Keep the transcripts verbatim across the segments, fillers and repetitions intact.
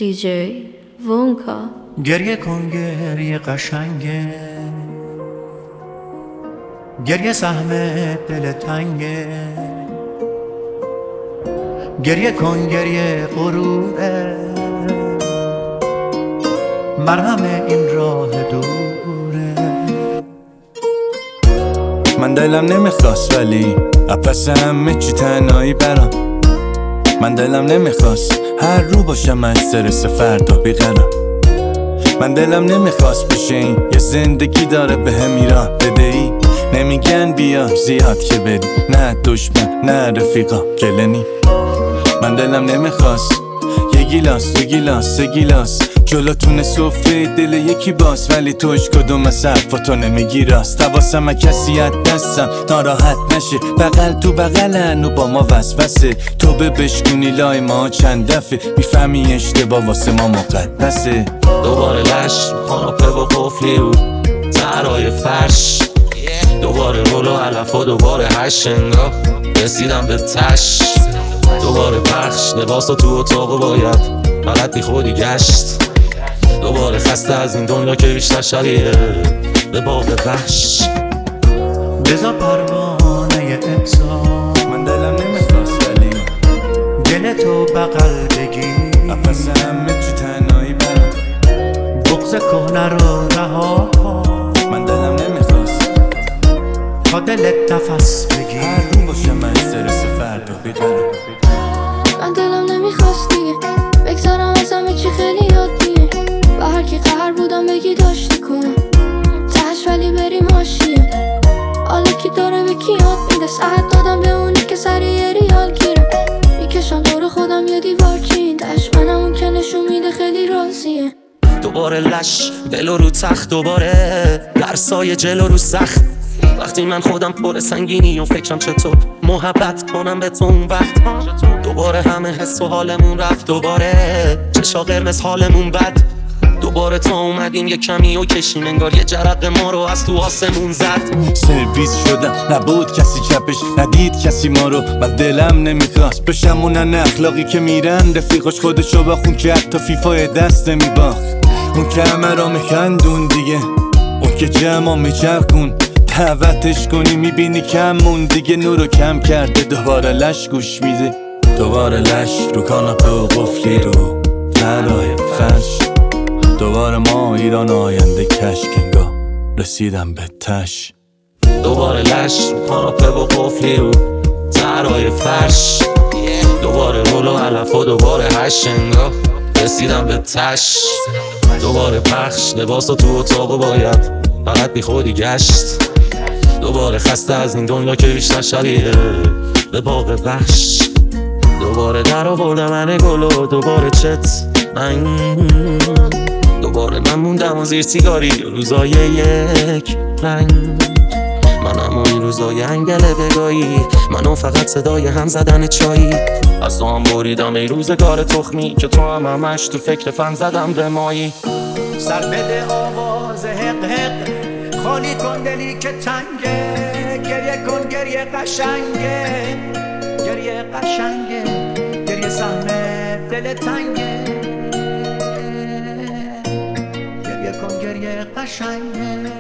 دیجی وونکا. گریه کن گریه قشنگه، گریه سهم دل تنگه، گریه کن گریه غروبه، مرهم این راه دوره. من دلم نمیخواست ولی اپس همه چی تنهایی برام. من دلم نمیخواست هر رو باشم استرس فردا بیقرار. من دلم نمیخواست بشه این یه زندگی داره به هم ایران بدهی. نمیگن بیا زیاد که بری، نه دشمن نه رفیقا گلنی. من دلم نمیخواست یه گیلاس دو گیلاس سه گیلاس جلوتون سفره دل یکی باز، ولی توش کدوم از حرفاتو نمیگی راست. حواسم کسی از دستم ناراحت نشه، بغل تو بغلن و با ما وسوسه. تو به بشکونی لای ما چند دفعه میفهمی اشتباه واسه ما مقدسه. دوباره لش کاناپه و قفلی رو ترای فرش، دوباره رول و علف و دوباره هشت انگاه رسیدم به تش. دوباره پخش لباس و تو اتاق باید فقط بی خودی گشت. دوباره خسته از این دنیا که بیشتر شبیه به باغ وحش. بذار پروانه انسان، من دلم نمیخواست ولی دل تو بغل بگی. اپس همه چی تنهایی برام. بغض کهنه رو رها کن، من دلم نمیخواست تا دلت نفس بگی. هر رو باشم من استرس فردا بیقرار. من دلم نمیخواست دیگه بگذارم از همه چی خیلی عادیه. با هر کی قهر بودم بگی داشتی کنم تهش، ولی بریم حاشیه. حالا کی داره به کی یاد میده، ساعت دادم به اونی که سر یه ریال گیره. میکشم دور خودم یه دیوار چین تهش، منم اون که نشون میده خیلی راضیه. دوباره لش دلو رو تخت، دوباره درسای جلو رو سخت. وقتی من خودم پر سنگینی و فکرم چطور محبت کنم به تو اون وقت. دوباره همه حس و حالمون رفت، دوباره چشا قرمز حالمون بد. دوباره تا اومدیم یه کمی و کشیم انگار یه جرقه ما رو از تو آسمون زد. سرویس شدم نبود کسی چپش، ندید کسی ما رو. من دلم نمیخواست بشم اونن اخلاقی که میرن رفیقاش خودشو بخون که حتی فیفای دست نمیباخت. اون که همه را میخندون دیگه، اون که جمع میچرخون دعوتش کنی میبینی کمون دیگه. نورو کم کرده دوباره لش گوش میده. دوباره لش رو کاناپه و قفلی رو ترای فرش. دوباره ما ایران آینده کشکنگاه رسیدم به تش. دوباره لش کاناپه و قفلی رو ترای فرش. دوباره رول و علف و دوباره هشت انگاه رسیدم به تش. دوباره پخش لباس و تو اتاق باید فقط بی خودی گشت. دوباره خسته از این دنیا که بیشتر شبیه به باغ وحش. دوباره در آورده من گلو، دوباره چت من، دوباره من موندم و زیر سیگاری روزای یک رنگ. منم و این روزای انگل بگایی، منو فقط صدای هم زدن چایی. از تو هم بریدم ای روزگار تخمی که تو هم همش تو فکر فن زدم به مایی. سر بده آواز حق حق، خالی کن دلی که تنگه. گریه کن گریه قشنگه، گریه قشنگه، گریه سهم دل تنگه. گریه کن گریه قشنگه.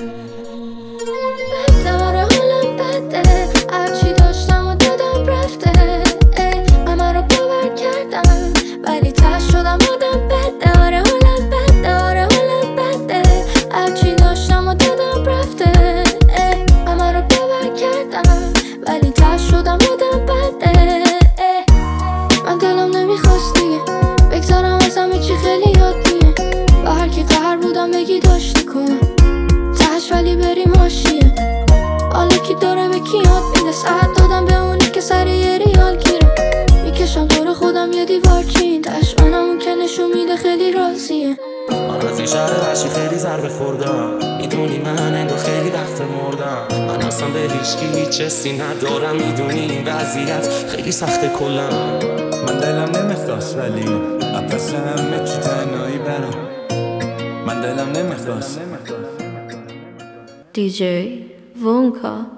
دوباره حالم بده، هرچی داشتم و دادم رفته. همه رو باور کردم ولی تش شدم آدم بده. دوباره حالم بده، دوباره حالم بده، هرچی داشتم و دادم رفته. همه رو باور کردم ولی تش شدم آدم بده. من دلم نمیخواست دیگه بگذارم از همه چی خیلی عادیه. با هر کی قهر بودم بگی داشتی کنم تهش، ولی بریم حاشیه. حالا کی داره به کی یاد میده، ساعت دادم به اونی که سر یه ریال گیره. میکشم دور خودم یه دیوار چین تهش، منم اون که نشون میده خیلی راضیه. من از این شهر وحشی خیلی ضربه خوردم، میدونی من انگار خیلی وقت مردم. من اصلا به هیچکی هیچ حسی ندارم، میدونی این وضعیت خیلی سخته کلم. من دلم نمیخواست ولی اپس همه چی تنهایی برام. من دلم نمیخواست. دیجی وونکا.